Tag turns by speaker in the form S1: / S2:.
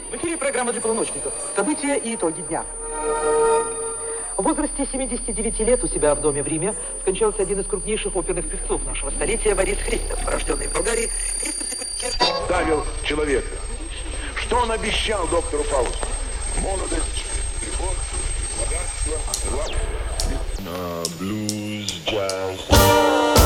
S1: В эфире программа для полуночников. События и итоги дня. В возрасте 79 лет у себя в доме в Риме скончался один из крупнейших оперных певцов нашего столетия Борис Христов, рожденный в Болгарии.
S2: Ставил человека. Что он обещал доктору Фаусту? Молодость, любовь, богатство, власть.
S3: Blues, jazz.